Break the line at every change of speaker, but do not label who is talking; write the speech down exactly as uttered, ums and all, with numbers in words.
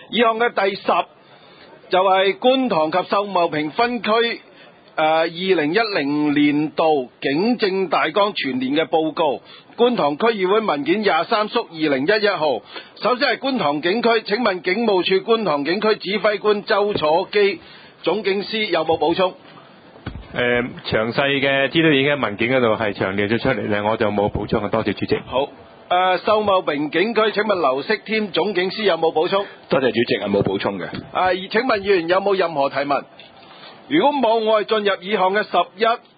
以項嘅第十就係觀塘及秀茂坪分區誒二零一零年度警政大綱全年嘅報告，觀塘區議會文件廿三叔二零一一號。首先係觀塘警區，請問警務處觀塘警區指揮官周楚基總警司有冇補充？
誒，詳細嘅資料已經喺文件嗰度係詳列咗出嚟咧，我就冇補充嘅，多謝主席。
好。誒、呃，秀茂坪警區，請問劉式添總警司有冇補充？
多謝主席，係冇補充嘅。
啊，請問議員有冇任何提問？如果冇，我係進入以項嘅十一。